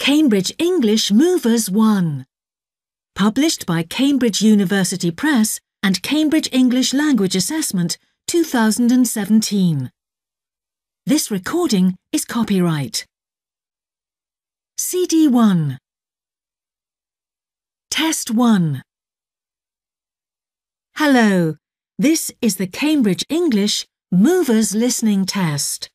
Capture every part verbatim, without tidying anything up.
Cambridge English Movers one. Published by Cambridge University Press and Cambridge English Language Assessment two thousand seventeen. This recording is copyright. C D one. Test one. Hello, this is the Cambridge English Movers Listening Test.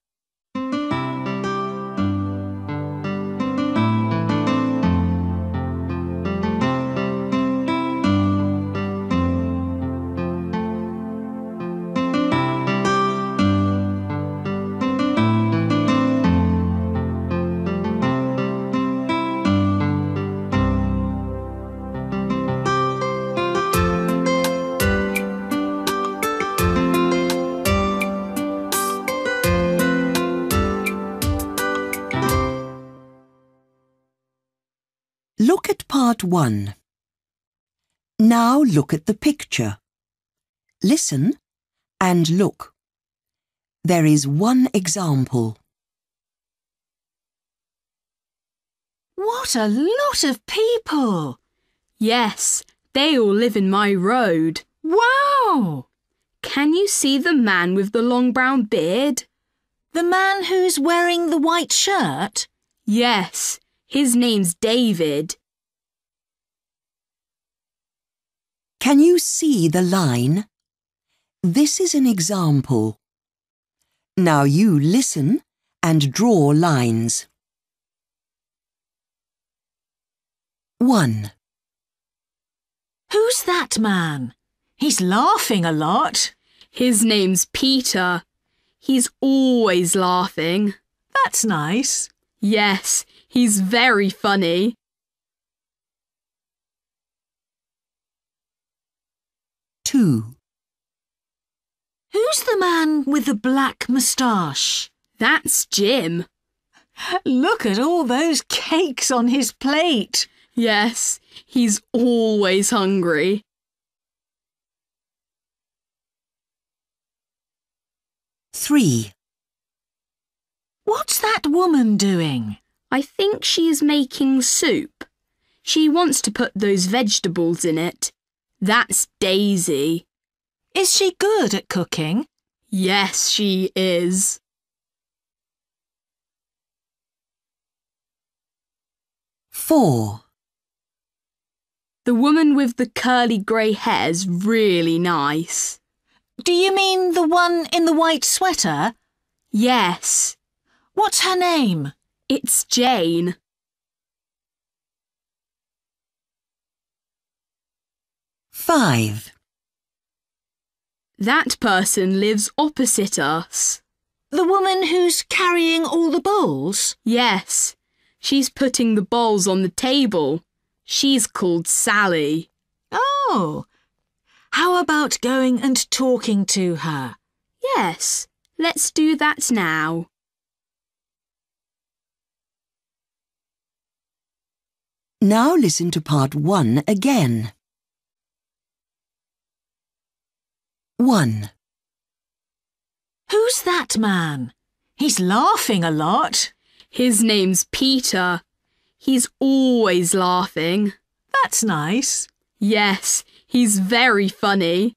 Look at part one. Now look at the picture. Listen and look. There is one example. What a lot of people! Yes, they all live in my road. Wow! Can you see the man with the long brown beard? The man who's wearing the white shirt? Yes, his name's David. Can you see the line? This is an example. Now you listen and draw lines. one. Who's that man? He's laughing a lot. His name's Peter. He's always laughing. That's nice. Yes, he's very funny. two. Who's the man with the black moustache? That's Jim. Look at all those cakes on his plate. Yes, he's always hungry. three. What's that woman doing? I think she is making soup. She wants to put those vegetables in it. That's Daisy. Is she good at cooking? Yes, she is. four. The woman with the curly grey hair's really nice. Do you mean the one in the white sweater? Yes. What's her name? It's Jane. five. That person lives opposite us. The woman who's carrying all the bowls? Yes. She's putting the bowls on the table. She's called Sally. Oh. How about going and talking to her? Yes. Let's do that now. Now listen to part one again. one. Who's that man? He's laughing a lot. His name's Peter. He's always laughing. That's nice. Yes, he's very funny.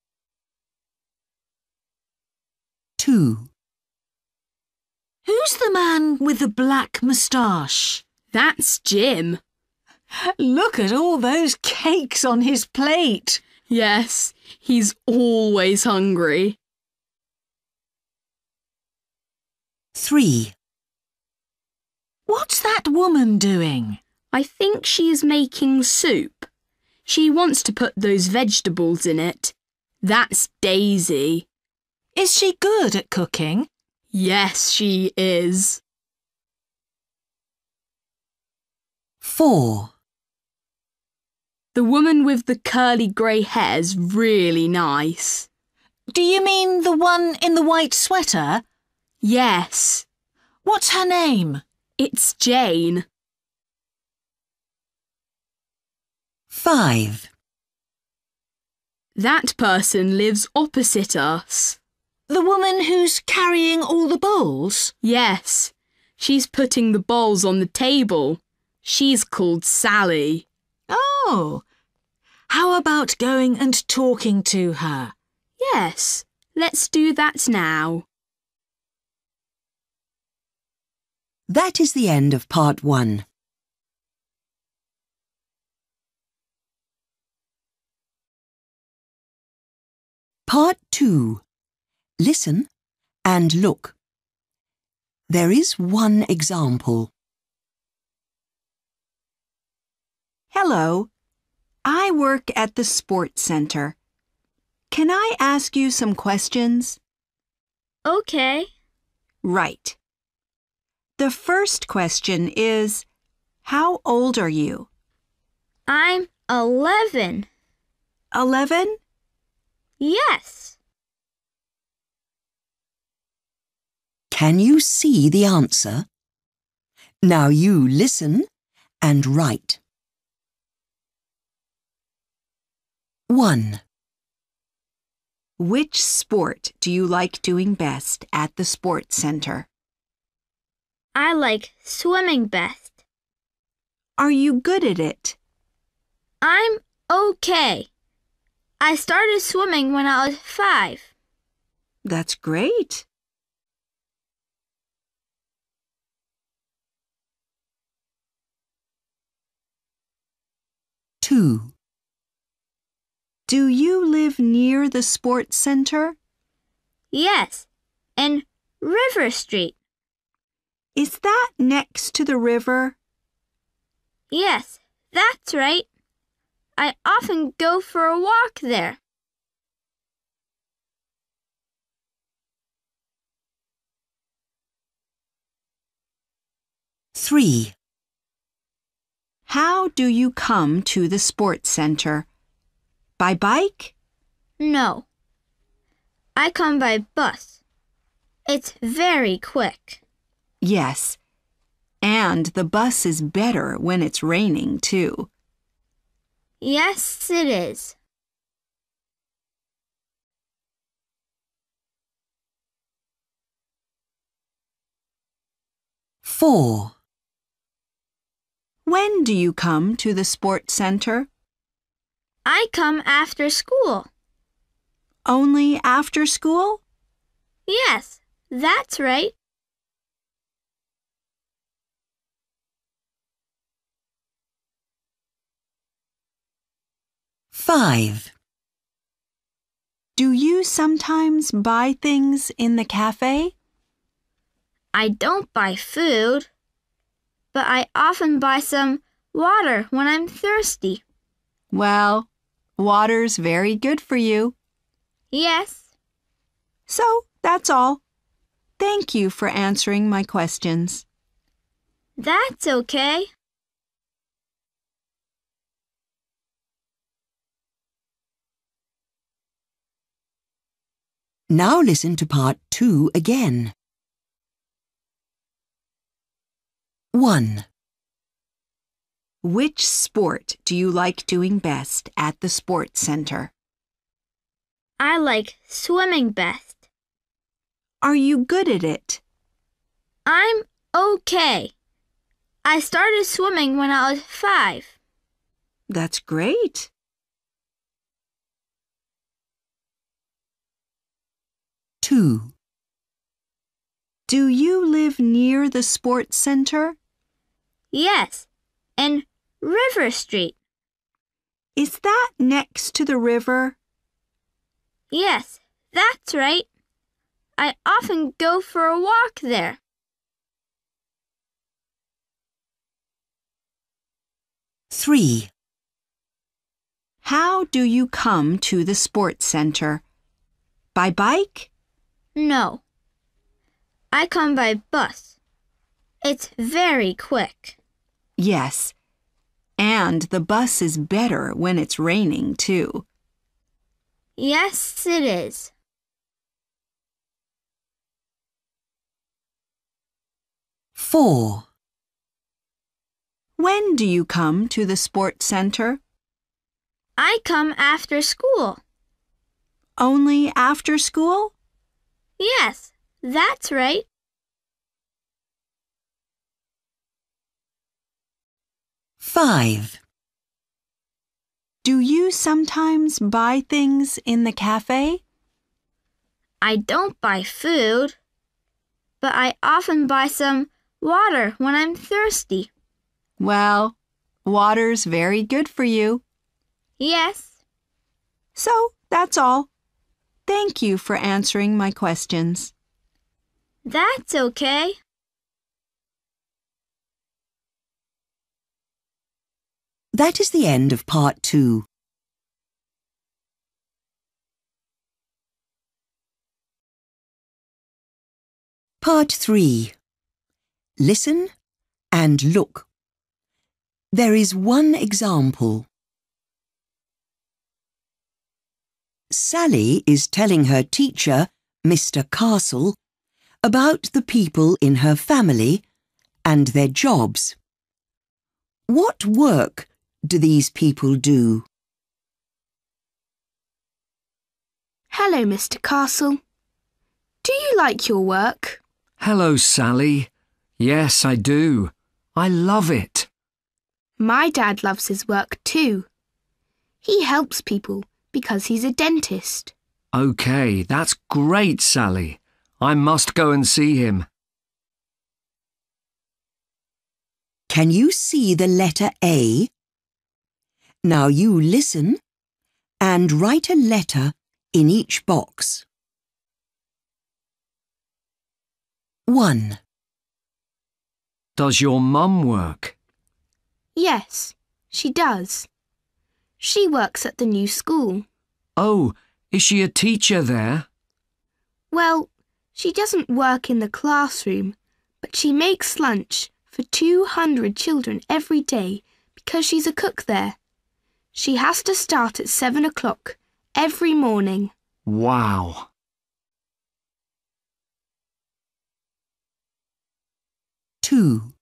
two. Who's the man with the black moustache? That's Jim. Look at all those cakes on his plate. Yes, he's always hungry. three. What's that woman doing? I think she's making soup. She wants to put those vegetables in it. That's Daisy. Is she good at cooking? Yes, she is. four. The woman with the curly grey hair's really nice. Do you mean the one in the white sweater? Yes. What's her name? It's Jane. five. That person lives opposite us. The woman who's carrying all the bowls? Yes. She's putting the bowls on the table. She's called Sally. Oh, how about going and talking to her? Yes, let's do that now. That is the end of part one. Part two. Listen and look. There is one example. Hello, I work at the sports center. Can I ask you some questions? Okay. Right. The first question is, how old are you? I'm eleven. Eleven? Yes. Can you see the answer? Now you listen and write. one. Which sport do you like doing best at the sports center? I like swimming best. Are you good at it? I'm okay. I started swimming when I was five. That's great. two. Do you live near the sports center? Yes, in River Street. Is that next to the river? Yes, that's right. I often go for a walk there. three. How do you come to the sports center? By bike? No. I come by bus. It's very quick. Yes. And the bus is better when it's raining, too. Yes, it is. four. When do you come to the sports center? I come after school. Only after school? Yes, that's right. five. Do you sometimes buy things in the cafe? I don't buy food, but I often buy some water when I'm thirsty. Well, water's very good for you. Yes. So, that's all. Thank you for answering my questions. That's okay. Now listen to part two again. one. Which sport do you like doing best at the sports center? I like swimming best. Are you good at it? I'm okay. I started swimming when I was five. That's great. two. Do you live near the sports center? Yes, in River Street. Is that next to the river? Yes, that's right. I often go for a walk there. three. How do you come to the sports center? By bike? No. I come by bus. It's very quick. Yes. And the bus is better when it's raining, too. Yes, it is. four. When do you come to the sports center? I come after school. Only after school? Yes, that's right. Five. Do you sometimes buy things in the cafe? I don't buy food, but I often buy some water when I'm thirsty. Well, water's very good for you. Yes. So, that's all. Thank you for answering my questions. That's okay. That is the end of part two. Part three. Listen and look. There is one example. Sally is telling her teacher, Mister Castle, about the people in her family and their jobs. What work do these people do? Hello, Mister Castle. Do you like your work? Hello, Sally. Yes, I do. I love it. My dad loves his work too. He helps people because he's a dentist. OK, that's great, Sally. I must go and see him. Can you see the letter A? Now you listen and write a letter in each box. One. Does your mum work? Yes, she does. She works at the new school. Oh, is she a teacher there? Well, she doesn't work in the classroom, but she makes lunch for two hundred children every day because she's a cook there. She has to start at seven o'clock every morning. Wow. Two.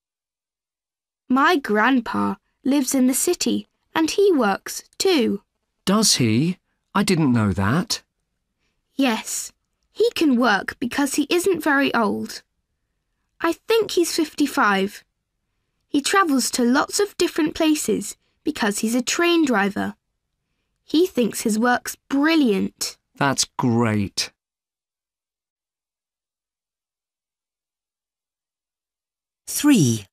My grandpa lives in the city and he works too. Does he? I didn't know that. Yes, he can work because he isn't very old. I think he's fifty-five. He travels to lots of different places because he's a train driver. He thinks his work's brilliant. That's great. Three.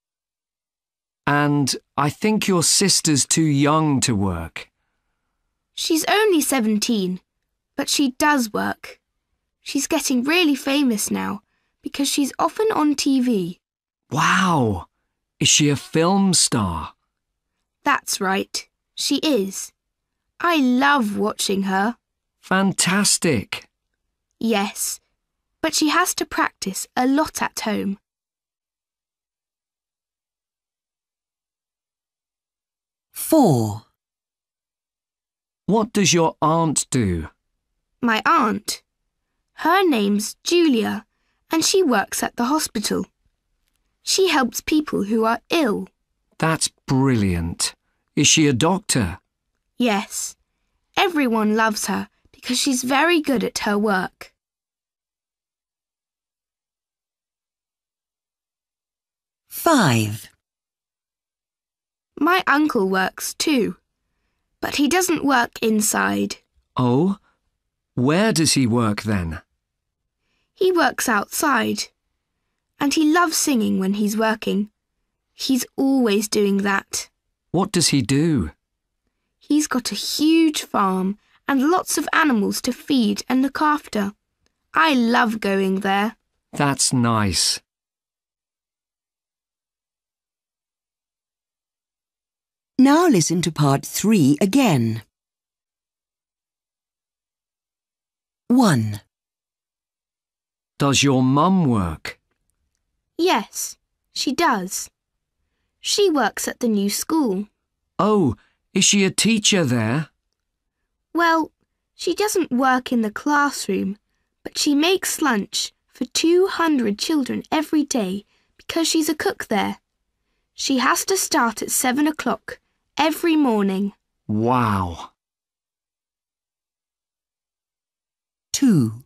And I think your sister's too young to work. She's only seventeen, but she does work. She's getting really famous now because she's often on T V. Wow! Is she a film star? That's right, she is. I love watching her. Fantastic! Yes, but she has to practice a lot at home. Four. What does your aunt do? My aunt. Her name's Julia, and she works at the hospital. She helps people who are ill. That's brilliant. Is she a doctor? Yes. Everyone loves her because she's very good at her work. Five. My uncle works too, but he doesn't work inside. Oh? Where does he work then? He works outside, and he loves singing when he's working. He's always doing that. What does he do? He's got a huge farm and lots of animals to feed and look after. I love going there. That's nice. Now listen to part three again. One. Does your mum work? Yes, she does. She works at the new school. Oh, is she a teacher there? Well, she doesn't work in the classroom, but she makes lunch for two hundred children every day because she's a cook there. She has to start at seven o'clock every morning. Wow. Two.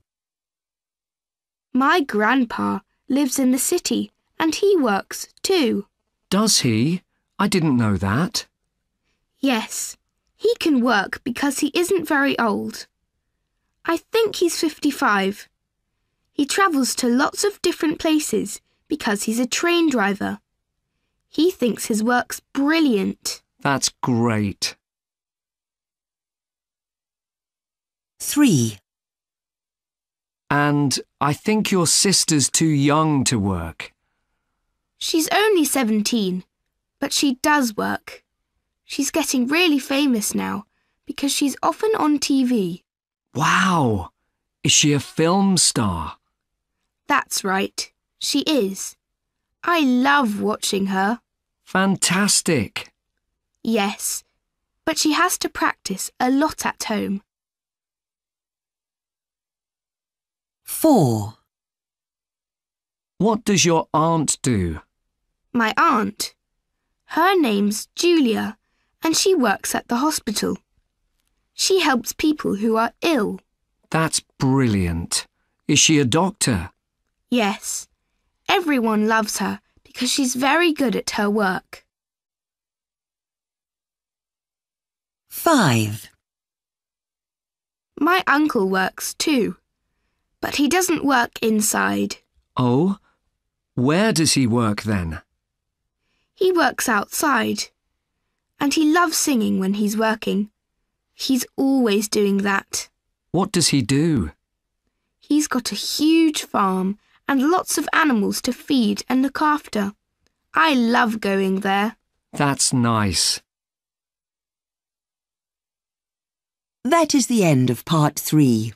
My grandpa lives in the city and he works too. Does he? I didn't know that. Yes, he can work because he isn't very old. I think he's fifty-five. He travels to lots of different places because he's a train driver. He thinks his work's brilliant. That's great. three. And I think your sister's too young to work. She's only seventeen, but she does work. She's getting really famous now because she's often on T V. Wow! Is she a film star? That's right, she is. I love watching her. Fantastic! Yes, but she has to practice a lot at home. four. What does your aunt do? My aunt. Her name's Julia, and she works at the hospital. She helps people who are ill. That's brilliant. Is she a doctor? Yes, everyone loves her because she's very good at her work. five. My uncle works too, but he doesn't work inside. Oh? Where does he work then? He works outside, and he loves singing when he's working. He's always doing that. What does he do? He's got a huge farm and lots of animals to feed and look after. I love going there. That's nice. That is the end of part three.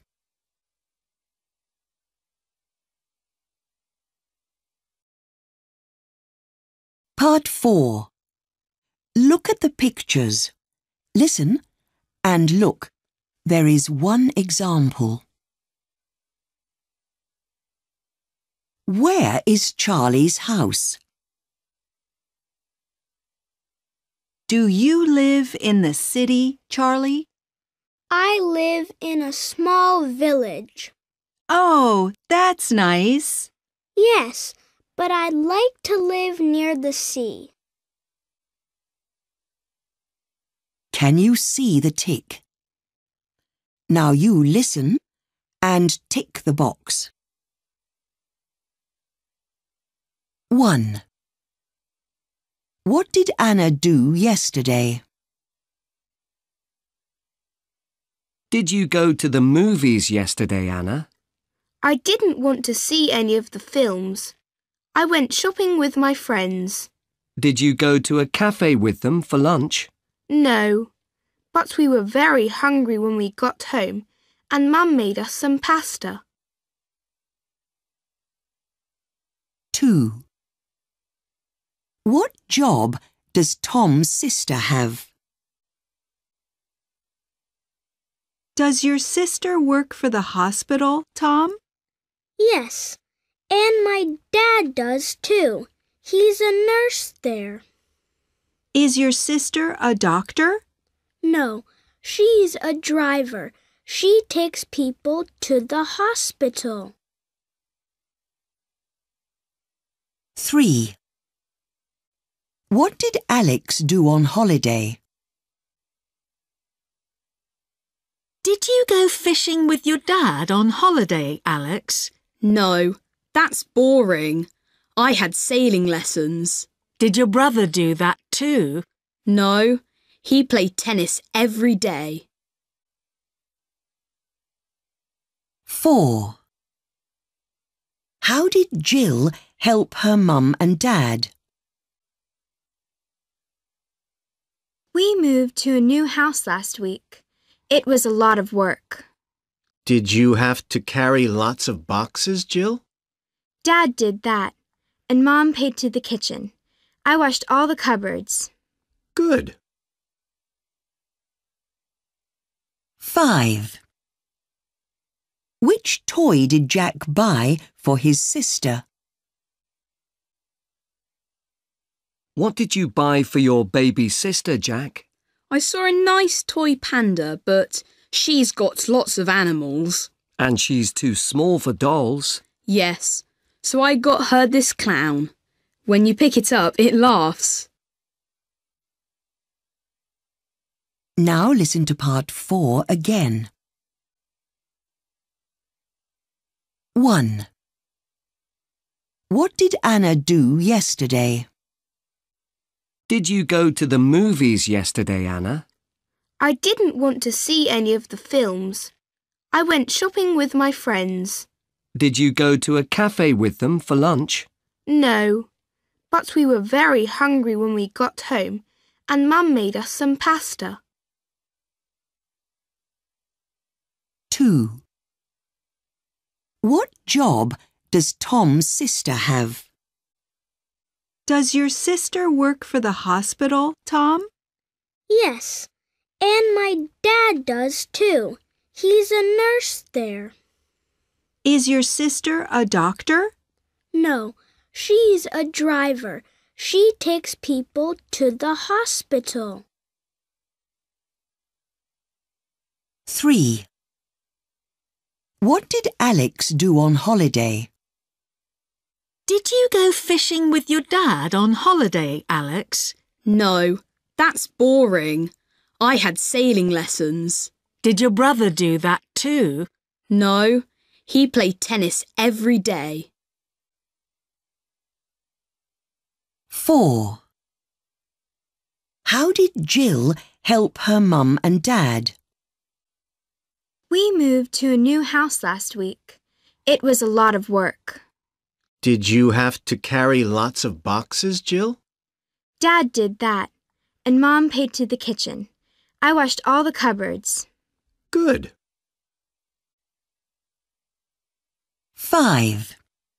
Part four. Look at the pictures. Listen and look. There is one example. Where is Charlie's house? Do you live in the city, Charlie? I live in a small village. Oh, that's nice. Yes, but I'd like to live near the sea. Can you see the tick? Now you listen and tick the box. one. What did Anna do yesterday? Did you go to the movies yesterday, Anna? I didn't want to see any of the films. I went shopping with my friends. Did you go to a cafe with them for lunch? No, but we were very hungry when we got home, and Mum made us some pasta. two. What job does Tom's sister have? Does your sister work for the hospital, Tom? Yes, and my dad does too. He's a nurse there. Is your sister a doctor? No, she's a driver. She takes people to the hospital. three. What did Alex do on holiday? Did you go fishing with your dad on holiday, Alex? No, that's boring. I had sailing lessons. Did your brother do that too? No, he played tennis every day. four. How did Jill help her mum and dad? We moved to a new house last week. It was a lot of work. Did you have to carry lots of boxes, Jill? Dad did that, and Mom paid to the kitchen. I washed all the cupboards. Good. five. Which toy did Jack buy for his sister? What did you buy for your baby sister, Jack? I saw a nice toy panda, but she's got lots of animals. And she's too small for dolls. Yes, so I got her this clown. When you pick it up, it laughs. Now listen to part four again. one. What did Anna do yesterday? Did you go to the movies yesterday, Anna? I didn't want to see any of the films. I went shopping with my friends. Did you go to a cafe with them for lunch? No, but we were very hungry when we got home, and Mum made us some pasta. two. What job does Tom's sister have? Does your sister work for the hospital, Tom? Yes, and my dad does too. He's a nurse there. Is your sister a doctor? No, she's a driver. She takes people to the hospital. three. What did Alex do on holiday? Did you go fishing with your dad on holiday, Alex? No, that's boring. I had sailing lessons. Did your brother do that too? No, he played tennis every day. four. How did Jill help her mum and dad? We moved to a new house last week. It was a lot of work. Did you have to carry lots of boxes, Jill? Dad did that, and Mom painted the kitchen. I washed all the cupboards. Good. five.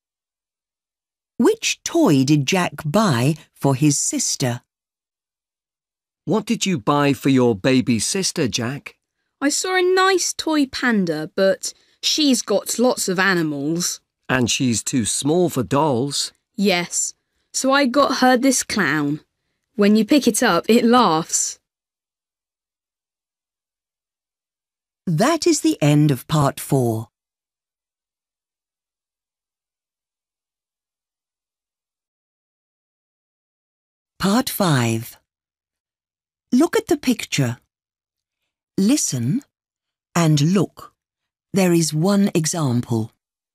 Which toy did Jack buy for his sister? What did you buy for your baby sister, Jack? I saw a nice toy panda, but she's got lots of animals. And she's too small for dolls. Yes, so I got her this clown. When you pick it up, it laughs. That is the end of part four. Part five. Look at the picture. Listen and look. There is one example.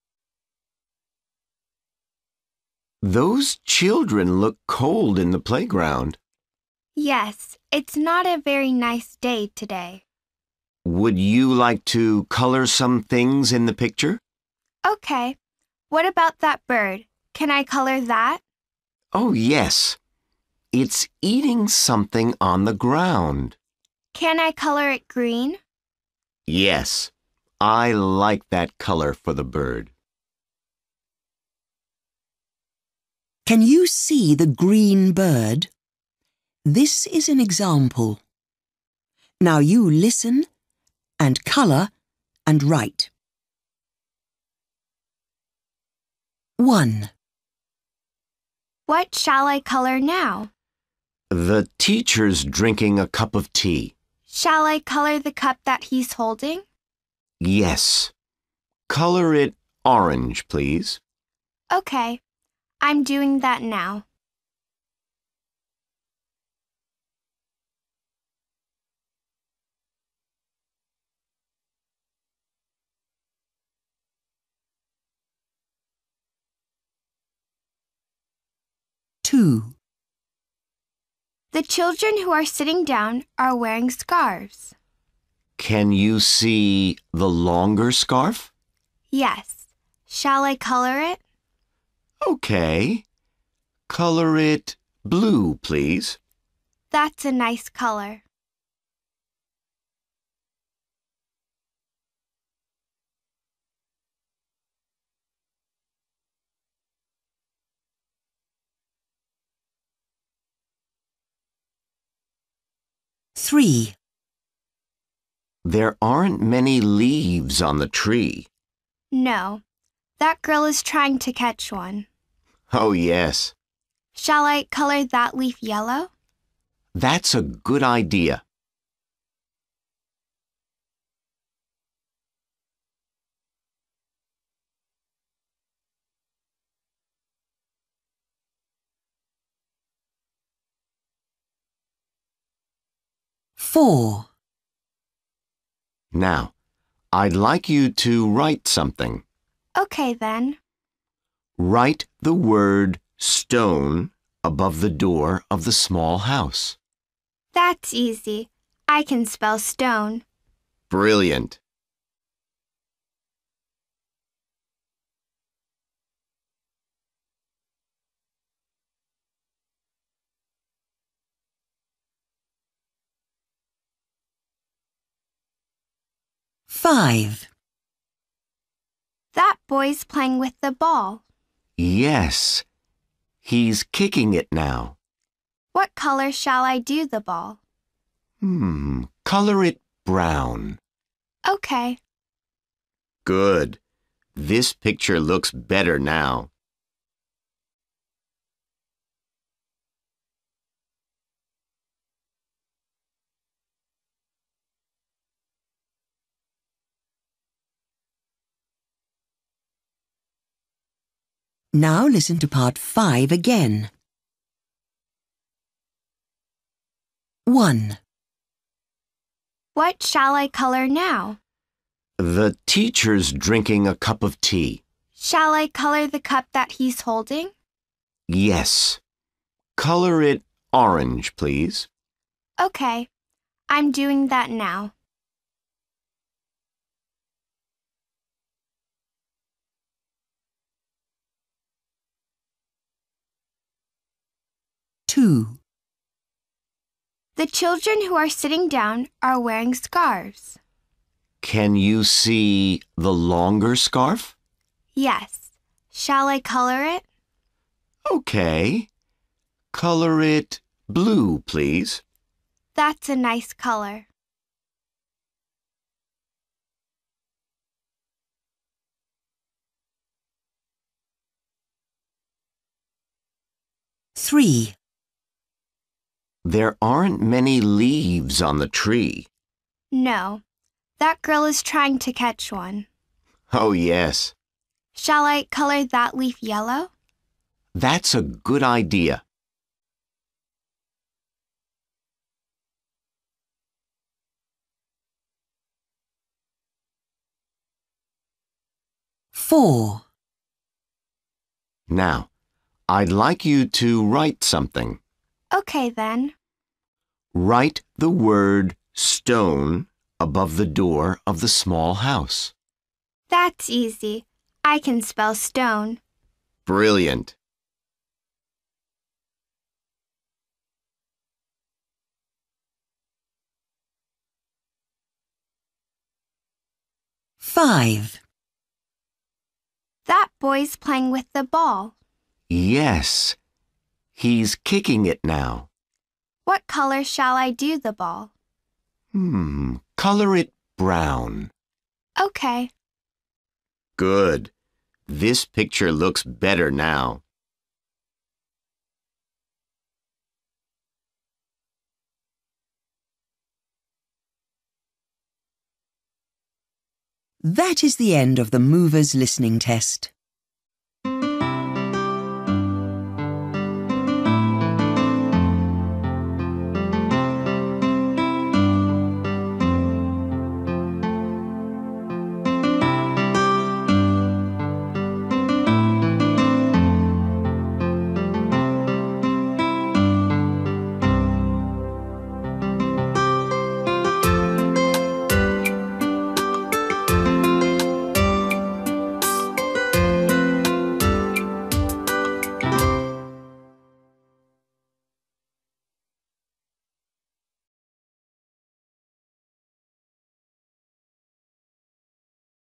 Those children look cold in the playground. Yes, it's not a very nice day today. Would you like to color some things in the picture? Okay. What about that bird? Can I color that? Oh, yes. It's eating something on the ground. Can I color it green? Yes. I like that color for the bird. Can you see the green bird? This is an example. Now you listen and colour and write. one. What shall I color now? The teacher's drinking a cup of tea. Shall I color the cup that he's holding? Yes. Color it orange, please. Okay. I'm doing that now. two. The children who are sitting down are wearing scarves. Can you see the longer scarf? Yes. Shall I color it? Okay. Color it blue, please. That's a nice color. three. There aren't many leaves on the tree. No. That girl is trying to catch one. Oh, yes. Shall I color that leaf yellow? That's a good idea. four. Now, I'd like you to write something. Okay, then. Write the word stone above the door of the small house. That's easy. I can spell stone. Brilliant. Five. That boy's playing with the ball. Yes, he's kicking it now. What color shall I do the ball? Hmm, color it brown. Okay. Good. This picture looks better now. Now listen to part five again. One. What shall I color now? The teacher's drinking a cup of tea. Shall I color the cup that he's holding? Yes. Color it orange, please. Okay. I'm doing that now. Two. The children who are sitting down are wearing scarves. Can you see the longer scarf? Yes. Shall I color it? Okay. Color it blue, please. That's a nice color. Three. There aren't many leaves on the tree. No. That girl is trying to catch one. Oh, yes. Shall I color that leaf yellow? That's a good idea. Four. Now, I'd like you to write something. Okay, then. Write the word stone above the door of the small house. That's easy. I can spell stone. Brilliant. Five. That boy's playing with the ball. Yes, he's kicking it now. What color shall I do the ball? Hmm, color it brown. Okay. Good. This picture looks better now. That is the end of the Movers listening test.